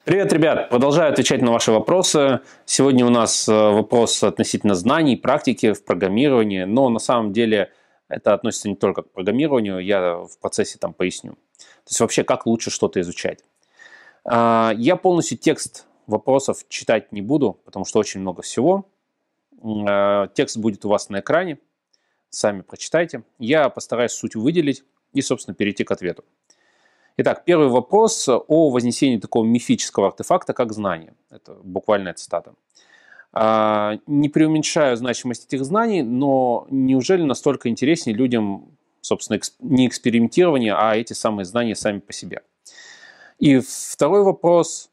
Привет, ребят! Продолжаю отвечать на ваши вопросы. Сегодня у нас вопрос относительно знаний, практики в программировании, но на самом деле это относится не только к программированию, я в процессе там поясню. То есть вообще, как лучше что-то изучать. Я полностью текст вопросов читать не буду, потому что очень много всего. Текст будет у вас на экране, сами прочитайте. Я постараюсь суть выделить и, собственно, перейти к ответу. Итак, первый вопрос о вознесении такого мифического артефакта, как знание. Это буквальная цитата. Не преуменьшаю значимость этих знаний, но неужели настолько интереснее людям, собственно, не экспериментирование, а эти самые знания сами по себе? И второй вопрос.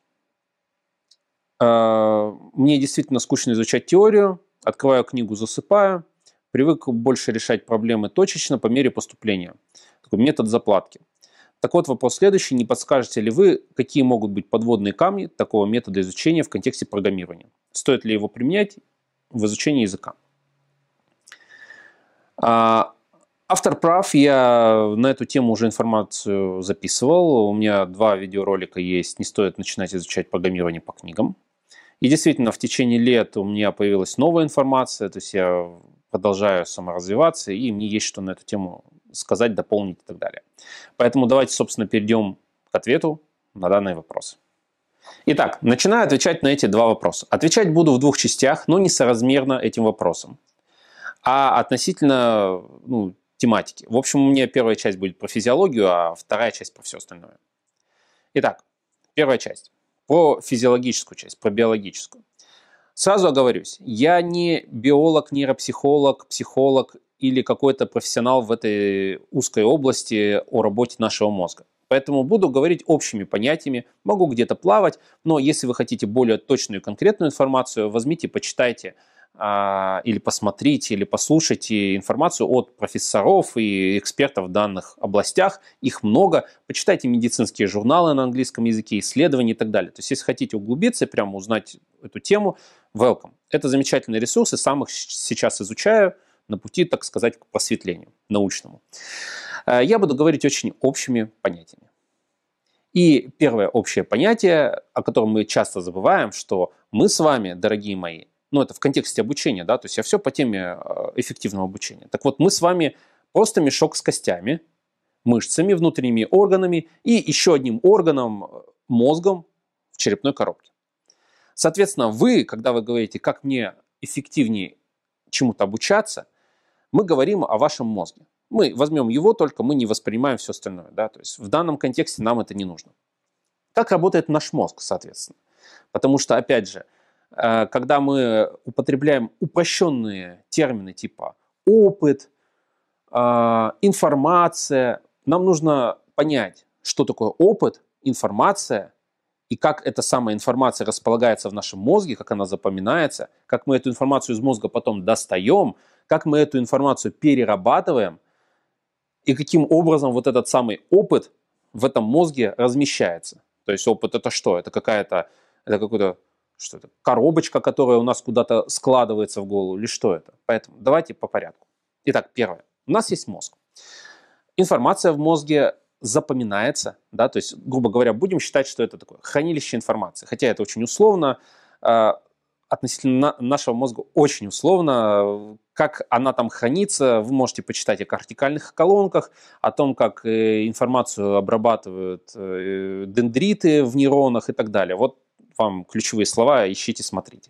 Мне действительно скучно изучать теорию, открываю книгу, засыпаю, привык больше решать проблемы точечно по мере поступления. Такой метод заплатки. Так вот, вопрос следующий. Не подскажете ли вы, какие могут быть подводные камни такого метода изучения в контексте программирования? Стоит ли его применять в изучении языка? Автор прав, я на эту тему уже информацию записывал. У меня 2 видеоролика есть «Не стоит начинать изучать программирование по книгам». И действительно, в течение лет у меня появилась новая информация, то есть я продолжаю саморазвиваться, и мне есть что на эту тему сказать, дополнить и так далее. Поэтому давайте, собственно, перейдем к ответу на данный вопрос. Итак, начинаю отвечать на эти 2 вопроса. Отвечать буду в 2 частях, но не соразмерно этим вопросам, а относительно тематики. В общем, у меня первая часть будет про физиологию, а вторая часть про все остальное. Итак, первая часть. Про физиологическую часть, про биологическую. Сразу оговорюсь, я не биолог, нейропсихолог, психолог или какой-то профессионал в этой узкой области о работе нашего мозга. Поэтому буду говорить общими понятиями, могу где-то плавать, но если вы хотите более точную и конкретную информацию, возьмите, почитайте или посмотрите, или послушайте информацию от профессоров и экспертов в данных областях. Их много. Почитайте медицинские журналы на английском языке, исследования и так далее. То есть, если хотите углубиться, прямо узнать эту тему, welcome. Это замечательные ресурсы, сам их сейчас изучаю на пути, так сказать, к просветлению научному. Я буду говорить очень общими понятиями. И первое общее понятие, о котором мы часто забываем, что мы с вами, дорогие мои, это в контексте обучения, да, то есть я все по теме эффективного обучения. Так вот, мы с вами просто мешок с костями, мышцами, внутренними органами и еще одним органом, мозгом в черепной коробке. Соответственно, когда вы говорите, как мне эффективнее чему-то обучаться, мы говорим о вашем мозге. Мы возьмем его, только мы не воспринимаем все остальное. Да? То есть в данном контексте нам это не нужно. Как работает наш мозг, соответственно? Потому что, опять же, когда мы употребляем упрощенные термины типа опыт, информация, нам нужно понять, что такое опыт, информация, и как эта самая информация располагается в нашем мозге, как она запоминается, как мы эту информацию из мозга потом достаем, как мы эту информацию перерабатываем, и каким образом вот этот самый опыт в этом мозге размещается. То есть опыт это что? Это какая-то коробочка, которая у нас куда-то складывается в голову, или что это? Поэтому давайте по порядку. Итак, первое. У нас есть мозг. Информация в мозге запоминается, да, то есть, грубо говоря, будем считать, что это такое хранилище информации. Хотя это очень условно, относительно нашего мозга очень условно. Как она там хранится, вы можете почитать о кортикальных колонках, о том, как информацию обрабатывают дендриты в нейронах и так далее. Вот вам ключевые слова, ищите, смотрите.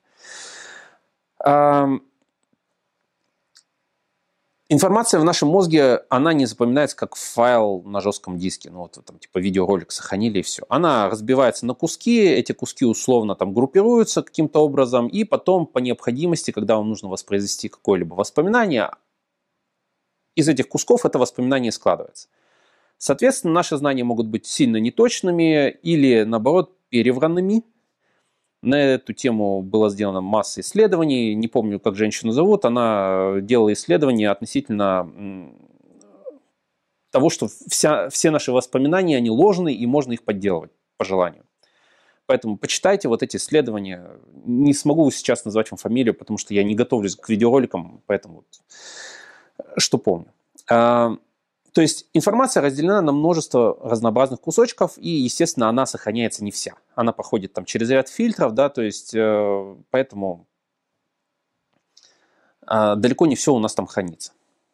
Информация в нашем мозге, она не запоминается как файл на жестком диске. Типа видеоролик сохранили и все. Она разбивается на куски, эти куски условно там группируются каким-то образом, и потом по необходимости, когда вам нужно воспроизвести какое-либо воспоминание, из этих кусков это воспоминание складывается. Соответственно, наши знания могут быть сильно неточными или, наоборот, перевранными. На эту тему была сделана масса исследований. Не помню, как женщину зовут. Она делала исследования относительно того, что все наши воспоминания, они ложные, и можно их подделывать по желанию. Поэтому почитайте вот эти исследования. Не смогу сейчас назвать вам фамилию, потому что я не готовлюсь к видеороликам, поэтому что помню. То есть информация разделена на множество разнообразных кусочков, и, естественно, она сохраняется не вся. Она проходит там через ряд фильтров, да, то есть поэтому далеко не все у нас там хранится.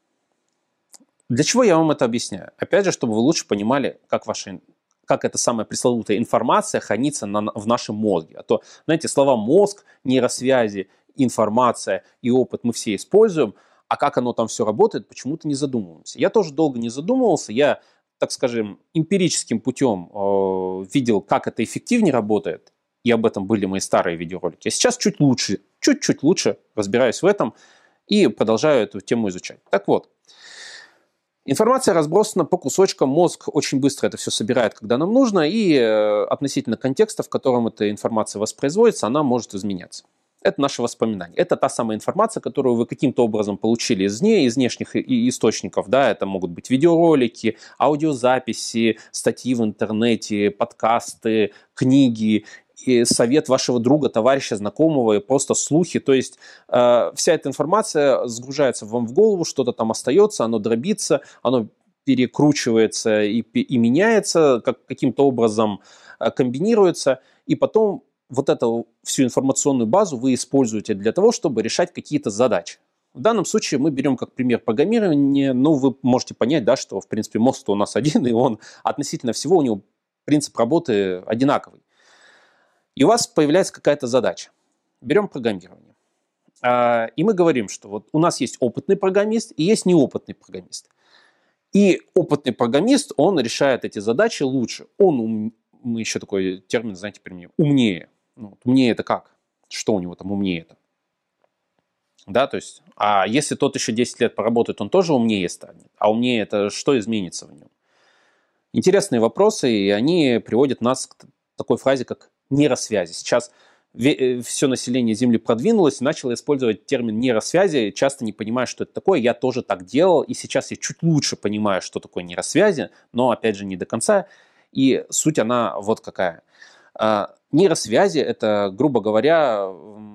Для чего я вам это объясняю? Опять же, чтобы вы лучше понимали, как эта самая пресловутая информация хранится в нашем мозге. А то, знаете, слова мозг, нейросвязи, информация и опыт мы все используем, а как оно там все работает, почему-то не задумываемся. Я тоже долго не задумывался, я, так скажем, эмпирическим путем видел, как это эффективнее работает, и об этом были мои старые видеоролики. А сейчас чуть-чуть лучше разбираюсь в этом и продолжаю эту тему изучать. Так вот, информация разбросана по кусочкам, мозг очень быстро это все собирает, когда нам нужно, и относительно контекста, в котором эта информация воспроизводится, она может изменяться. Это наши воспоминания. Это та самая информация, которую вы каким-то образом получили из внешних источников. Да? Это могут быть видеоролики, аудиозаписи, статьи в интернете, подкасты, книги, и совет вашего друга, товарища, знакомого, и просто слухи. То есть вся эта информация сгружается вам в голову, что-то там остается, оно дробится, оно перекручивается и меняется, каким-то образом комбинируется, и потом вот эту всю информационную базу вы используете для того, чтобы решать какие-то задачи. В данном случае мы берем как пример программирование, но вы можете понять, да, что в принципе мозг-то у нас один, и он относительно всего, у него принцип работы одинаковый. И у вас появляется какая-то задача. Берем программирование. И мы говорим, что вот у нас есть опытный программист и есть неопытный программист. И опытный программист, он решает эти задачи лучше. Мы еще такой термин, знаете, применим, умнее. Ну, умнее это как? Что у него там умнее-то? Да, то есть, а если тот еще 10 лет поработает, он тоже умнее станет. А умнее это что изменится в нем? Интересные вопросы, и они приводят нас к такой фразе, как нейросвязи. Сейчас все население Земли продвинулось и начало использовать термин нейросвязи, часто не понимая, что это такое. Я тоже так делал, и сейчас я чуть лучше понимаю, что такое нейросвязи, но, опять же, не до конца. И суть она вот какая. Нейросвязи – это, грубо говоря,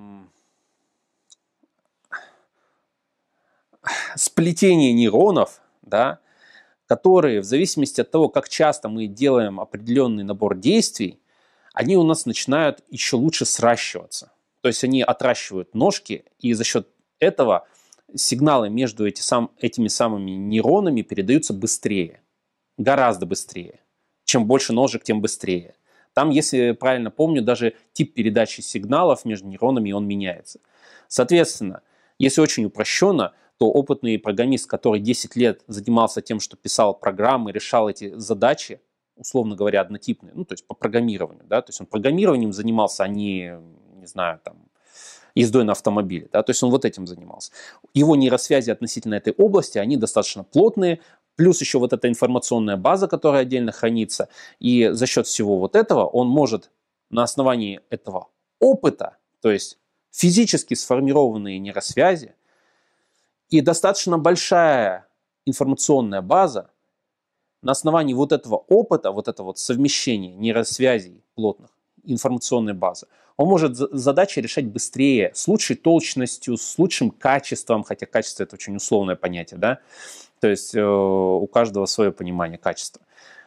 сплетение нейронов, да, которые в зависимости от того, как часто мы делаем определенный набор действий, они у нас начинают еще лучше сращиваться. То есть они отращивают ножки, и за счет этого сигналы между этими самыми нейронами передаются быстрее, гораздо быстрее. Чем больше ножек, тем быстрее. Там, если правильно помню, даже тип передачи сигналов между нейронами, он меняется. Соответственно, если очень упрощенно, то опытный программист, который 10 лет занимался тем, что писал программы, решал эти задачи, условно говоря, однотипные, ну, то есть по программированию, да, то есть он программированием занимался, а не знаю, там, ездой на автомобиле, да, то есть он вот этим занимался. Его нейросвязи относительно этой области, они достаточно плотные, плюс еще вот эта информационная база, которая отдельно хранится, и за счет всего вот этого он может на основании этого опыта, то есть физически сформированные нейросвязи и достаточно большая информационная база, на основании вот этого опыта, вот это вот совмещение нейросвязей плотных, информационной базы, он может задачи решать быстрее, с лучшей точностью, с лучшим качеством, хотя качество это очень условное понятие, да, то есть у каждого свое понимание качества.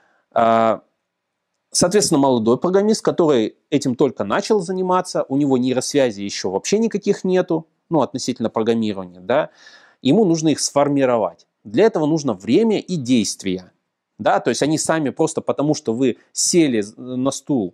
Соответственно, молодой программист, который этим только начал заниматься, у него нейросвязи еще вообще никаких нету, ну, относительно программирования, да, ему нужно их сформировать. Для этого нужно время и действия. Да, то есть они сами просто потому, что вы сели на стул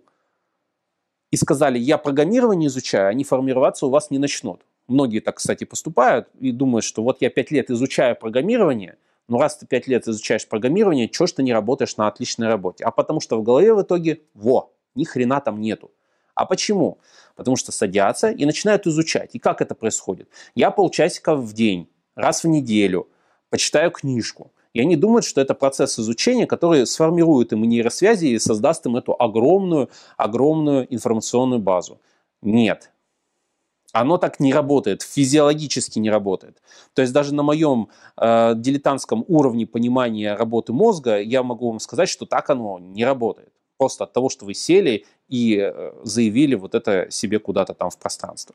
и сказали, я программирование изучаю, они формироваться у вас не начнут. Многие так, кстати, поступают и думают, что вот я 5 лет изучаю программирование, но раз ты 5 лет изучаешь программирование, чего ж ты не работаешь на отличной работе? А потому что в голове в итоге, ни хрена там нету. А почему? Потому что садятся и начинают изучать. И как это происходит? Я полчасика в день, раз в неделю почитаю книжку. И они думают, что это процесс изучения, который сформирует им нейросвязи и создаст им эту огромную информационную базу. Нет. Оно так не работает, физиологически не работает. То есть даже на моем дилетантском уровне понимания работы мозга я могу вам сказать, что так оно не работает. Просто от того, что вы сели и заявили вот это себе куда-то там в пространство.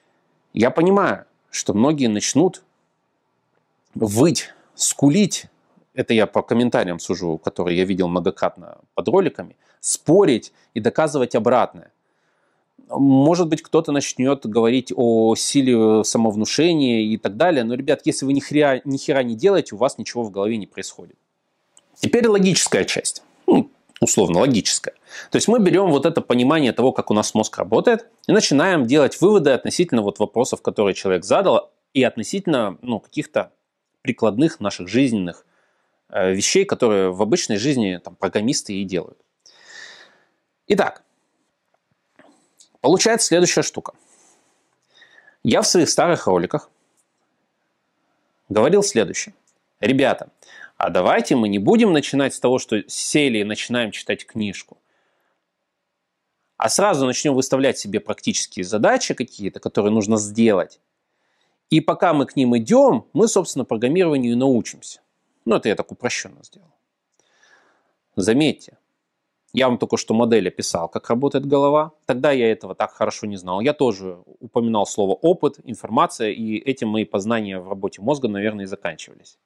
Я понимаю, что многие начнут выть, скулить, это я по комментариям сужу, которые я видел многократно под роликами, спорить и доказывать обратное. Может быть, кто-то начнет говорить о силе самовнушения и так далее, но, ребят, если вы ни хера не делаете, у вас ничего в голове не происходит. Теперь логическая часть, условно логическая. То есть мы берем вот это понимание того, как у нас мозг работает, и начинаем делать выводы относительно вот вопросов, которые человек задал, и относительно каких-то прикладных наших жизненных вещей, которые в обычной жизни программисты и делают. Итак, получается следующая штука. Я в своих старых роликах говорил следующее. Ребята, а давайте мы не будем начинать с того, что сели и начинаем читать книжку, а сразу начнем выставлять себе практические задачи какие-то, которые нужно сделать. И пока мы к ним идем, мы, собственно, программированию и научимся. Это я так упрощенно сделал. Заметьте, я вам только что модель описал, как работает голова. Тогда я этого так хорошо не знал. Я тоже упоминал слово «опыт», «информация», и этим мои познания в работе мозга, наверное, и заканчивались.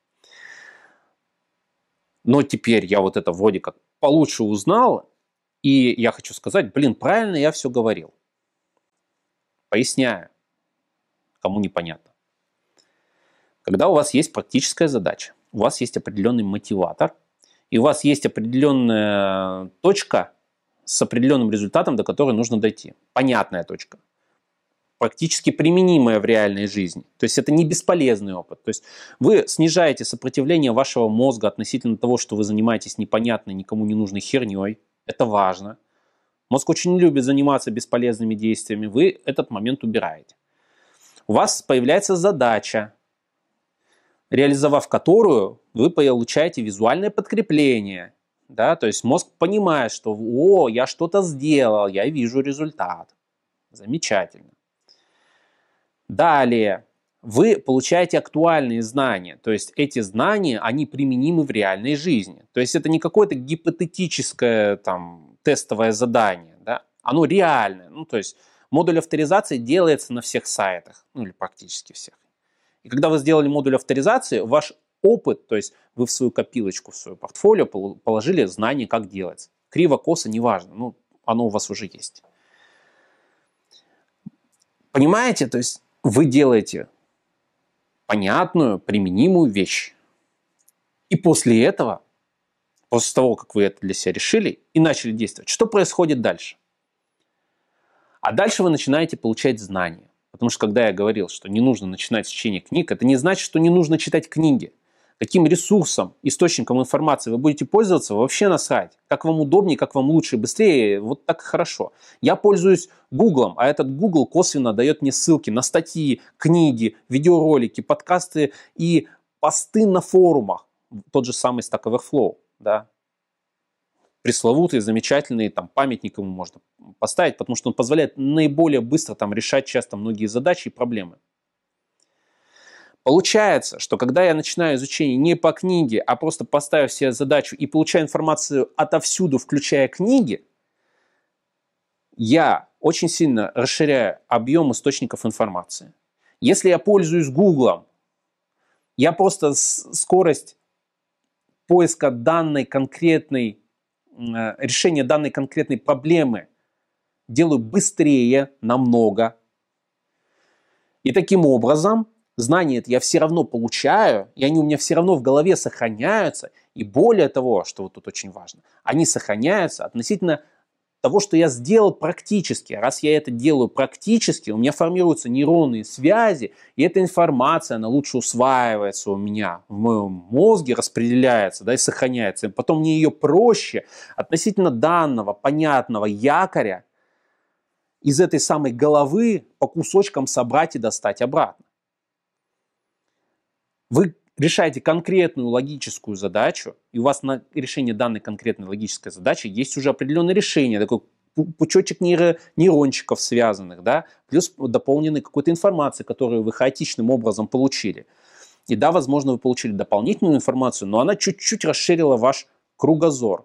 Но теперь я вот это вроде как получше узнал, и я хочу сказать, правильно я все говорил. Поясняю, кому непонятно. Когда у вас есть практическая задача, у вас есть определенный мотиватор, и у вас есть определенная точка с определенным результатом, до которой нужно дойти. Понятная точка. Практически применимая в реальной жизни. То есть это не бесполезный опыт. То есть вы снижаете сопротивление вашего мозга относительно того, что вы занимаетесь непонятной, никому не нужной херней. Это важно. Мозг очень любит заниматься бесполезными действиями. Вы этот момент убираете. У вас появляется задача, реализовав которую вы получаете визуальное подкрепление. Да? То есть мозг понимает, что я что-то сделал, я вижу результат. Замечательно. Далее вы получаете актуальные знания. То есть эти знания, они применимы в реальной жизни. То есть это не какое-то гипотетическое тестовое задание. Да? Оно реальное. То есть модуль авторизации делается на всех сайтах. Или практически всех. И когда вы сделали модуль авторизации, ваш опыт, то есть вы в свою копилочку, в свое портфолио положили знания, как делать. Криво, косо, неважно, оно у вас уже есть. Понимаете? То есть вы делаете понятную, применимую вещь. И после этого, после того, как вы это для себя решили и начали действовать, что происходит дальше? А дальше вы начинаете получать знания. Потому что когда я говорил, что не нужно начинать с чтения книг, это не значит, что не нужно читать книги. Каким ресурсом, источником информации вы будете пользоваться, вообще насрать. Как вам удобнее, как вам лучше и быстрее, вот так хорошо. Я пользуюсь Гуглом, а этот Google косвенно дает мне ссылки на статьи, книги, видеоролики, подкасты и посты на форумах. Тот же самый Stack Overflow, да. Пресловутый, замечательный, памятник ему можно поставить, потому что он позволяет наиболее быстро решать часто многие задачи и проблемы. Получается, что когда я начинаю изучение не по книге, а просто поставив себе задачу и получаю информацию отовсюду, включая книги, я очень сильно расширяю объем источников информации. Если я пользуюсь Гуглом, я просто скорость поиска решения данной конкретной проблемы делаю быстрее намного. И таким образом знания это я все равно получаю, и они у меня все равно в голове сохраняются. И более того, что вот тут очень важно, они сохраняются относительно того, что я сделал практически. Раз я это делаю практически, у меня формируются нейронные связи, и эта информация, она лучше усваивается у меня в моем мозге, распределяется, да, и сохраняется. И потом мне ее проще относительно данного, понятного якоря из этой самой головы по кусочкам собрать и достать обратно. Вы решаете конкретную логическую задачу, и у вас на решение данной конкретной логической задачи есть уже определенное решение, такой пучочек нейрончиков связанных, да, плюс дополненной какой-то информации, которую вы хаотичным образом получили. И да, возможно, вы получили дополнительную информацию, но она чуть-чуть расширила ваш кругозор.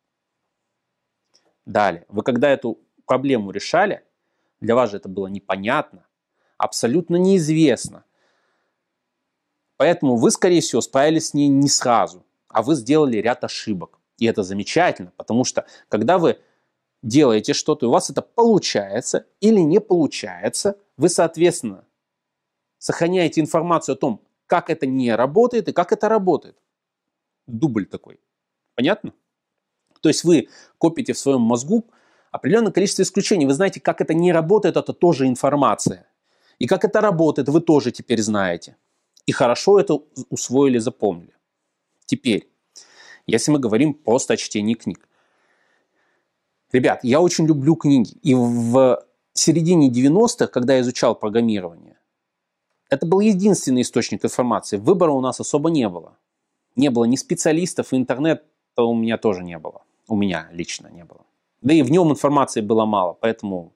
Далее, вы когда эту проблему решали, для вас же это было непонятно, абсолютно неизвестно. Поэтому вы, скорее всего, справились с ней не сразу. а вы сделали ряд ошибок. И это замечательно, потому что когда вы делаете что-то, и у вас это получается или не получается, вы, соответственно, сохраняете информацию о том, как это не работает и как это работает. Дубль такой. Понятно? То есть вы копите в своем мозгу определенное количество исключений. Вы знаете, как это не работает, это тоже информация. И как это работает, вы тоже теперь знаете. И хорошо это усвоили, запомнили. Теперь, если мы говорим просто о чтении книг. Ребят, я очень люблю книги. И в середине 90-х, когда я изучал программирование, это был единственный источник информации. Выбора у нас особо не было. Не было ни специалистов, и интернета у меня тоже не было. У меня лично не было. Да и в нем информации было мало, поэтому...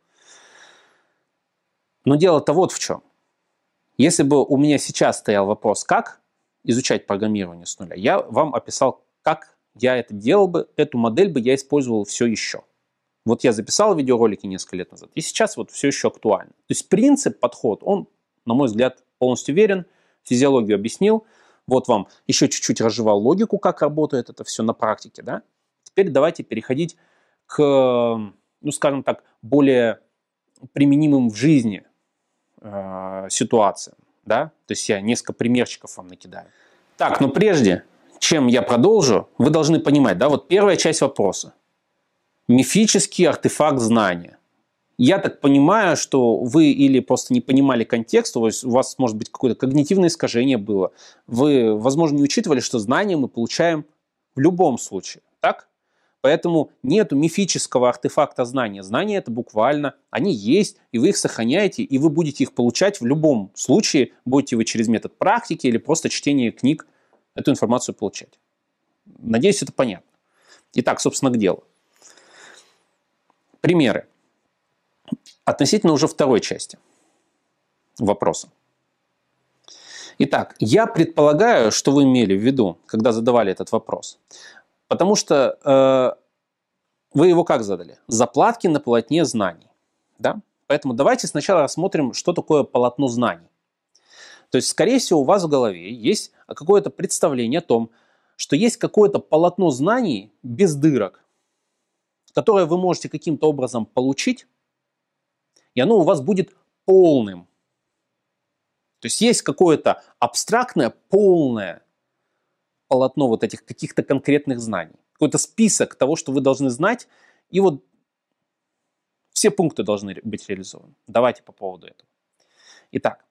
Но дело-то вот в чем. Если бы у меня сейчас стоял вопрос, как изучать программирование с нуля, я вам описал, как я это делал бы, эту модель бы я использовал все еще. Вот я записал видеоролики несколько лет назад, и сейчас вот все еще актуально. То есть принцип, подход, он, на мой взгляд, полностью верен, физиологию объяснил, вот вам еще чуть-чуть разжевал логику, как работает это все на практике, да. Теперь давайте переходить к, ну, скажем так, более применимым в жизни ситуациям, да. То есть я несколько примерчиков вам накидаю. Так, но прежде, чем я продолжу, вы должны понимать, да, вот первая часть вопроса. Мифический артефакт знания. Я так понимаю, что вы или просто не понимали контекст, у вас, может быть, какое-то когнитивное искажение было. Вы, возможно, не учитывали, что знания мы получаем в любом случае. Так? Поэтому нету мифического артефакта знания. Знания это буквально, они есть, и вы их сохраняете, и вы будете их получать в любом случае, будете вы через метод практики или просто чтение книг эту информацию получать. Надеюсь, это понятно. Итак, собственно, к делу. Примеры. Относительно уже второй части вопроса. Итак, я предполагаю, что вы имели в виду, когда задавали этот вопрос. Потому что вы его как задали? Заплатки на полотне знаний. Да? Поэтому давайте сначала рассмотрим, что такое полотно знаний. То есть, скорее всего, у вас в голове есть какое-то представление о том, что есть какое-то полотно знаний без дырок, которое вы можете каким-то образом получить, и оно у вас будет полным. То есть есть какое-то абстрактное, полное полотно вот этих каких-то конкретных знаний. Какой-то список того, что вы должны знать, и вот все пункты должны быть реализованы. Давайте по поводу этого. Итак,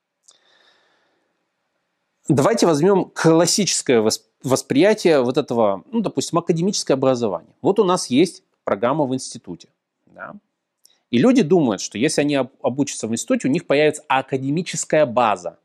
давайте возьмем классическое восприятие вот этого, ну, допустим, академическое образование. Вот у нас есть программа в институте. Да? И люди думают, что если они обучатся в институте, у них появится академическая база.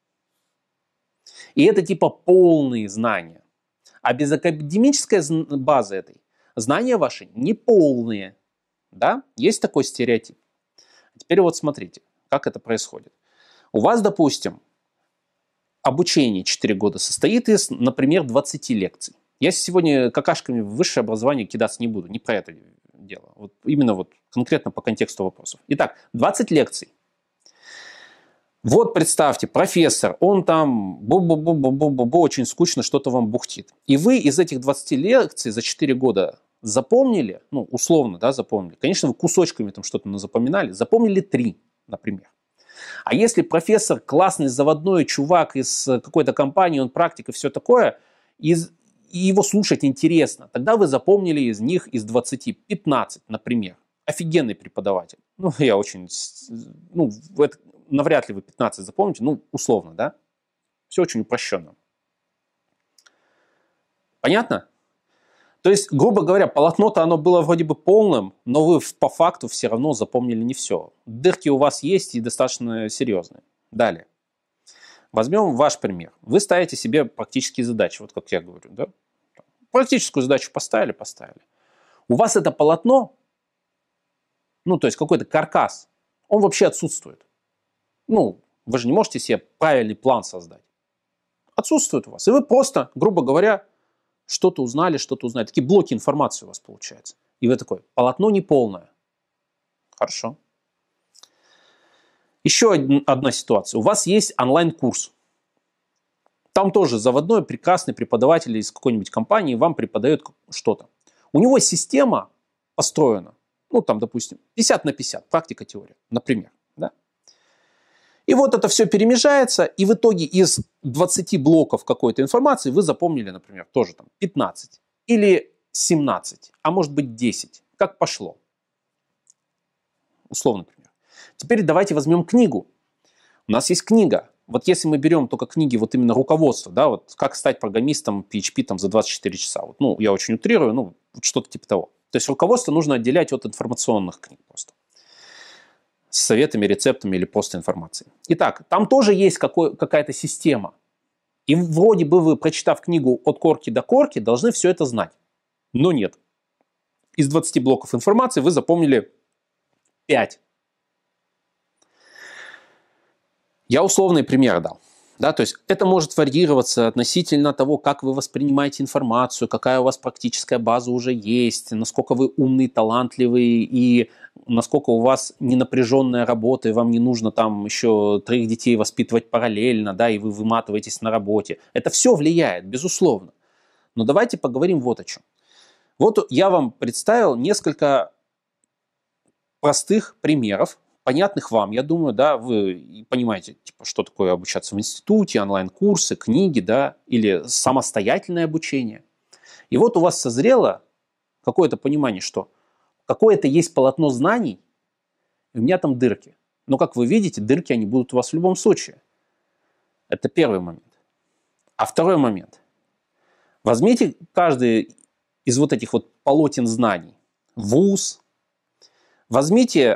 И это типа полные знания. А без академической базы этой знания ваши не полные. Да? Есть такой стереотип. Теперь вот смотрите, как это происходит. У вас, допустим, обучение 4 года состоит из, например, 20 лекций. Я сегодня какашками в высшее образование кидаться не буду, не про это дело. Вот именно вот конкретно по контексту вопросов. Итак, 20 лекций. Вот представьте, профессор, он там очень скучно что-то вам бухтит. И вы из этих 20 лекций за 4 года запомнили, ну, условно, да, запомнили. Конечно, вы кусочками там что-то запоминали. Запомнили 3, например. А если профессор классный, заводной чувак из какой-то компании, он практик и все такое, и его слушать интересно, тогда вы запомнили из них из 20 15, например. Офигенный преподаватель. Ну, я очень... Ну, навряд ли вы 15 запомните, ну, условно, да? Все очень упрощенно. Понятно? То есть, грубо говоря, полотно-то оно было вроде бы полным, но вы по факту все равно запомнили не все. Дырки у вас есть и достаточно серьезные. Далее. Возьмем ваш пример. Вы ставите себе практические задачи, вот как я говорю, да? Практическую задачу поставили. У вас это полотно, ну, то есть какой-то каркас, он вообще отсутствует. Ну, вы же не можете себе правильный план создать. Отсутствует у вас. И вы просто, грубо говоря, что-то узнали. Такие блоки информации у вас получаются. И вы такой, полотно неполное. Хорошо. Еще одна ситуация. У вас есть онлайн-курс. Там тоже заводной прекрасный преподаватель из какой-нибудь компании вам преподает что-то. У него система построена, ну там, допустим, 50 на 50, практика-теория, например. Да? И вот это все перемежается, и в итоге из 20 блоков какой-то информации вы запомнили, например, тоже там 15 или 17, а может быть 10, как пошло. Условно, например. Теперь давайте возьмем книгу. У нас есть книга. Вот если мы берем только книги, вот именно руководство, да, вот как стать программистом PHP там за 24 часа. Вот, ну, я очень утрирую, ну, вот что-то типа того. То есть руководство нужно отделять от информационных книг просто. С советами, рецептами или просто информацией. Итак, там тоже есть какая-то система. И вроде бы вы, прочитав книгу от корки до корки, должны все это знать. Но нет. Из 20 блоков информации вы запомнили 5. Я условный пример дал. Да, то есть это может варьироваться относительно того, как вы воспринимаете информацию, какая у вас практическая база уже есть, насколько вы умный, талантливый и насколько у вас ненапряженная работа, и вам не нужно там еще 3 детей воспитывать параллельно, да, и вы выматываетесь на работе. Это все влияет, безусловно. Но давайте поговорим вот о чем. Вот я вам представил несколько простых примеров, понятных вам, я думаю, да, вы понимаете, типа, что такое обучаться в институте, онлайн-курсы, книги, да, или самостоятельное обучение. И вот у вас созрело какое-то понимание, что какое-то есть полотно знаний, и у меня там дырки. Но, как вы видите, дырки, они будут у вас в любом случае. Это первый момент. А второй момент. Возьмите каждый из вот этих вот полотен знаний. ВУЗ, возьмите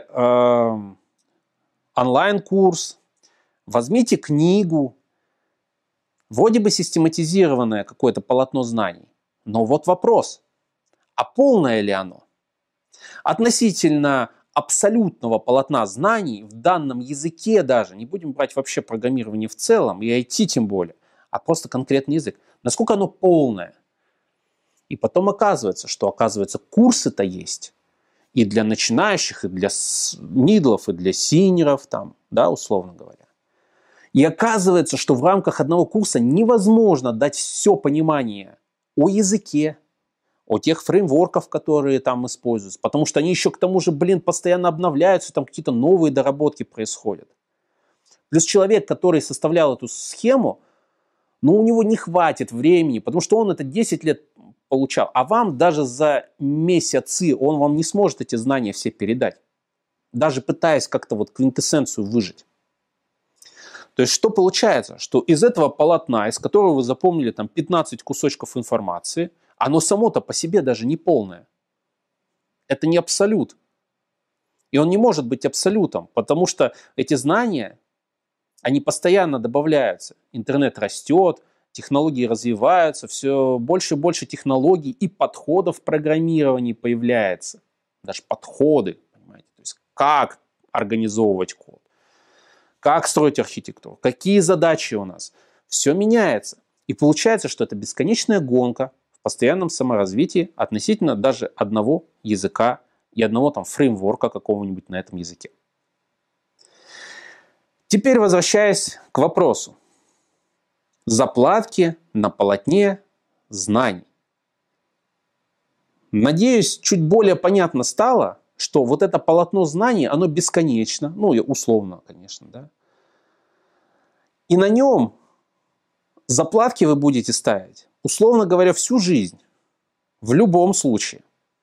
онлайн-курс, возьмите книгу. Вроде бы систематизированное какое-то полотно знаний. Но вот вопрос, а полное ли оно? Относительно абсолютного полотна знаний в данном языке даже, не будем брать вообще программирование в целом, и IT тем более, а просто конкретный язык, насколько оно полное? И потом оказывается, что курсы-то есть. И для начинающих, и для мидлов, и для синеров, там, да, условно говоря. И оказывается, что в рамках одного курса невозможно дать все понимание о языке, о тех фреймворках, которые там используются. Потому что они еще к тому же, постоянно обновляются, там какие-то новые доработки происходят. Плюс человек, который составлял эту схему, ну, у него не хватит времени, потому что он это 10 лет получал. А вам даже за месяцы он вам не сможет эти знания все передать. Даже пытаясь как-то вот квинтэссенцию выжить. То есть что получается? Что из этого полотна, из которого вы запомнили там 15 кусочков информации, оно само-то по себе даже не полное. Это не абсолют. И он не может быть абсолютом, потому что эти знания, они постоянно добавляются. Интернет растет, технологии развиваются, все больше и больше технологий и подходов в программировании появляется. Даже подходы, понимаете, то есть как организовывать код, как строить архитектуру, какие задачи у нас. Все меняется. И получается, что это бесконечная гонка в постоянном саморазвитии относительно даже одного языка и одного там фреймворка какого-нибудь на этом языке. Теперь возвращаясь к вопросу. Заплатки на полотне знаний. Надеюсь, чуть более понятно стало, что вот это полотно знаний, оно бесконечно, ну, условно, конечно, да. И на нем заплатки вы будете ставить, условно говоря, всю жизнь, в любом случае.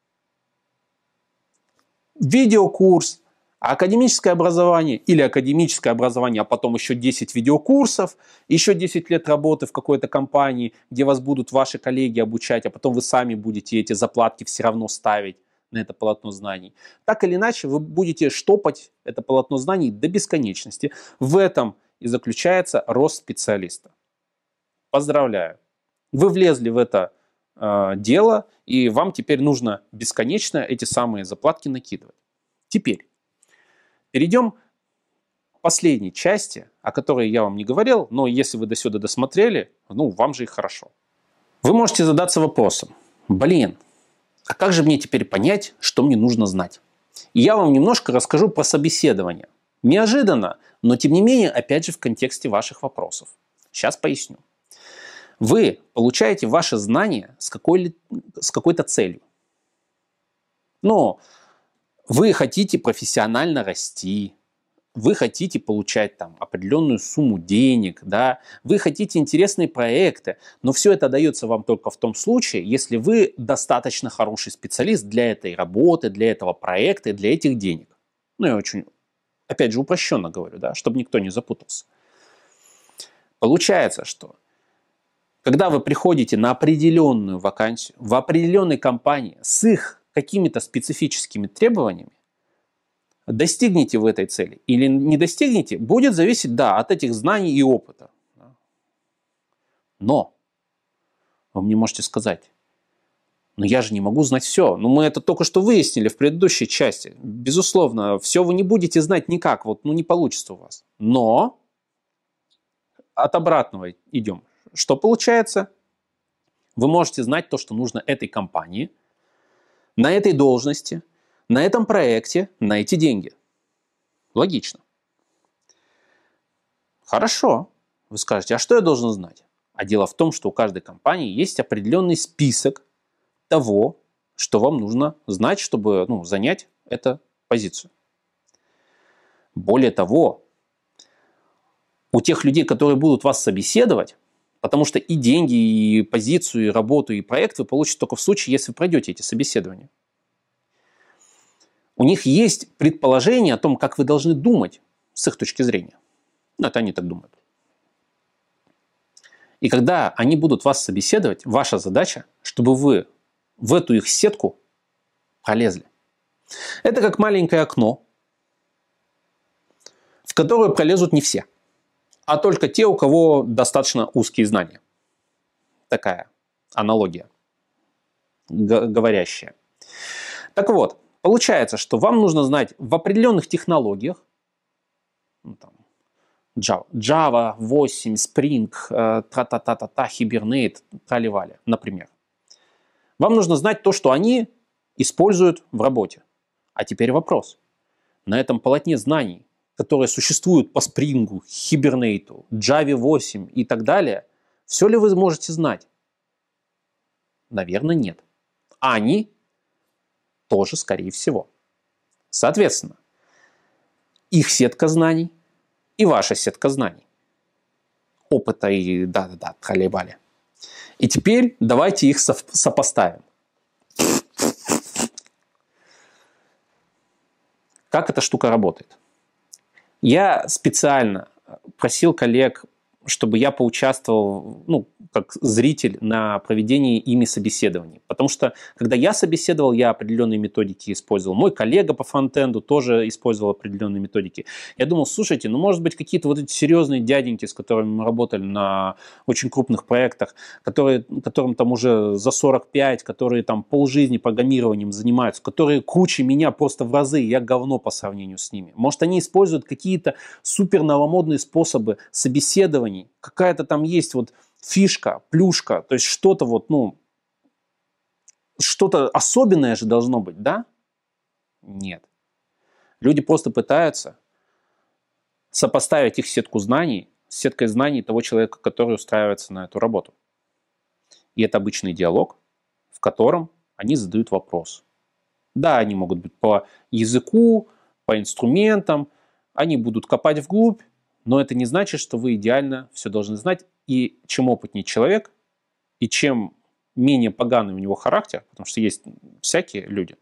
Видеокурс, академическое образование или академическое образование, а потом еще 10 видеокурсов, еще 10 лет работы в какой-то компании, где вас будут ваши коллеги обучать, а потом вы сами будете эти заплатки все равно ставить на это полотно знаний. Так или иначе, вы будете штопать это полотно знаний до бесконечности. В этом и заключается рост специалиста. Поздравляю. Вы влезли в это дело, и вам теперь нужно бесконечно эти самые заплатки накидывать. Теперь перейдем к последней части, о которой я вам не говорил, но если вы до сюда досмотрели, ну, вам же и хорошо. Вы можете задаться вопросом: а как же мне теперь понять, что мне нужно знать? И я вам немножко расскажу про собеседование. Неожиданно, но тем не менее, опять же, в контексте ваших вопросов. Сейчас поясню. Вы получаете ваши знания с какой-то целью. Но вы хотите профессионально расти, вы хотите получать там определенную сумму денег, да, вы хотите интересные проекты, но все это дается вам только в том случае, если вы достаточно хороший специалист для этой работы, для этого проекта и для этих денег. Ну, я очень, опять же, упрощенно говорю, да, чтобы никто не запутался. Получается, что когда вы приходите на определенную вакансию в определенной компании с их какими-то специфическими требованиями, достигнете вы этой цели или не достигнете, будет зависеть, да, от этих знаний и опыта. Но вы мне можете сказать, но я же не могу знать все. Ну, мы это только что выяснили в предыдущей части. Безусловно, все вы не будете знать никак, вот, ну, не получится у вас. Но от обратного идем. Что получается? Вы можете знать то, что нужно этой компании, на этой должности, на этом проекте, на эти деньги. Логично. Хорошо. Вы скажете, а что я должен знать? А дело в том, что у каждой компании есть определенный список того, что вам нужно знать, чтобы занять эту позицию. Более того, у тех людей, которые будут вас собеседовать, потому что и деньги, и позицию, и работу, и проект вы получите только в случае, если вы пройдете эти собеседования. У них есть предположение о том, как вы должны думать с их точки зрения. Ну, это они так думают. И когда они будут вас собеседовать, ваша задача, чтобы вы в эту их сетку пролезли. Это как маленькое окно, в которое пролезут не все, а только те, у кого достаточно узкие знания. Такая аналогия говорящая. Так вот, получается, что вам нужно знать в определенных технологиях, Java 8, Spring, тра-та-та-та-та, Hibernate, трали-вали, например. Вам нужно знать то, что они используют в работе. А теперь вопрос. На этом полотне знаний, которые существуют по Spring, Hibernate, Java 8 и так далее, все ли вы можете знать? Наверное, нет. А они тоже, скорее всего. Соответственно, их сетка знаний и ваша сетка знаний. Опыта и трали-вали. И теперь давайте их сопоставим. Как эта штука работает? Я специально просил коллег, чтобы я поучаствовал, как зритель на проведении ими собеседований. Потому что, когда я собеседовал, я определенные методики использовал. Мой коллега по фронтенду тоже использовал определенные методики. Я думал, слушайте, может быть, какие-то вот эти серьезные дяденьки, с которыми мы работали на очень крупных проектах, которым там уже за 45, которые там полжизни программированием занимаются, которые круче меня просто в разы, я говно по сравнению с ними. Может, они используют какие-то супер новомодные способы собеседований, какая-то там есть вот фишка, плюшка, то есть что-то что-то особенное же должно быть, да? Нет. Люди просто пытаются сопоставить их сетку знаний с сеткой знаний того человека, который устраивается на эту работу. И это обычный диалог, в котором они задают вопрос. Да, они могут быть по языку, по инструментам, они будут копать вглубь, но это не значит, что вы идеально все должны знать. И чем опытнее человек, и чем менее поганый у него характер, потому что есть всякие люди,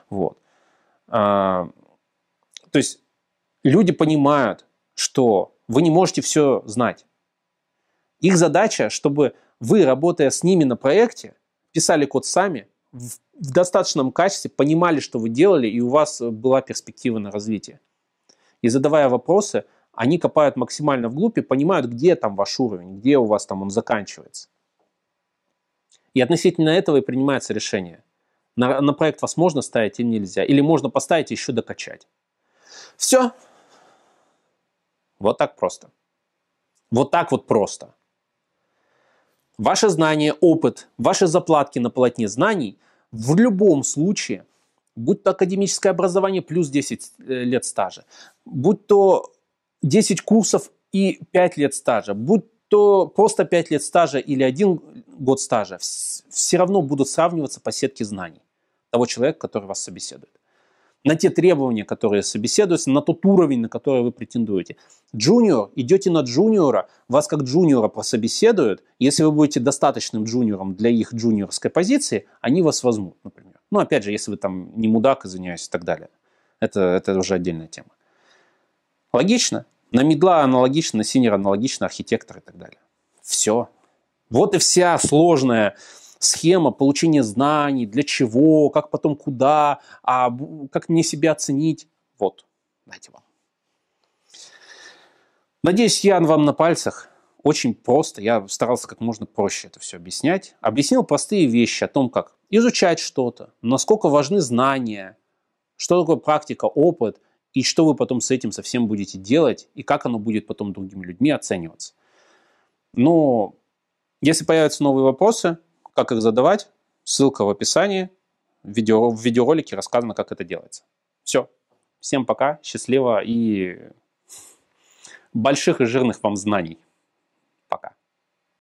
то есть люди понимают, что вы не можете все знать. Их задача, чтобы вы, работая с ними на проекте, писали код сами, в достаточном качестве, понимали, что вы делали, и у вас была перспектива на развитие. И задавая вопросы, они копают максимально вглубь и понимают, где там ваш уровень, где у вас там он заканчивается. И относительно этого и принимается решение. На проект вас можно ставить или нельзя. Или можно поставить и еще докачать. Все. Вот так просто. Вот так вот просто. Ваши знания, опыт, ваши заплатки на полотне знаний в любом случае, будь то академическое образование плюс 10 лет стажа, будь то 10 курсов и 5 лет стажа, будь кто просто 5 лет стажа или 1 год стажа, все равно будут сравниваться по сетке знаний того человека, который вас собеседует. На те требования, которые собеседуются, на тот уровень, на который вы претендуете. Джуниор, идете на джуниора, вас как джуниора прособеседуют. Если вы будете достаточным джуниором для их джуниорской позиции, они вас возьмут, например. Ну, опять же, если вы там не мудак, извиняюсь, и так далее. Это уже отдельная тема. Логично? На мидла аналогично, на синер аналогично, архитектор и так далее. Все. Вот и вся сложная схема получения знаний, для чего, как потом куда, как мне себя оценить. Вот, дайте вам. Надеюсь, я вам на пальцах. Очень просто. Я старался как можно проще это все объяснять. Объяснил простые вещи о том, как изучать что-то, насколько важны знания, что такое практика, опыт, и что вы потом с этим совсем будете делать, и как оно будет потом другими людьми оцениваться. Но если появятся новые вопросы, как их задавать, ссылка в описании, в видеоролике рассказано, как это делается. Все. Всем пока, счастливо и больших и жирных вам знаний.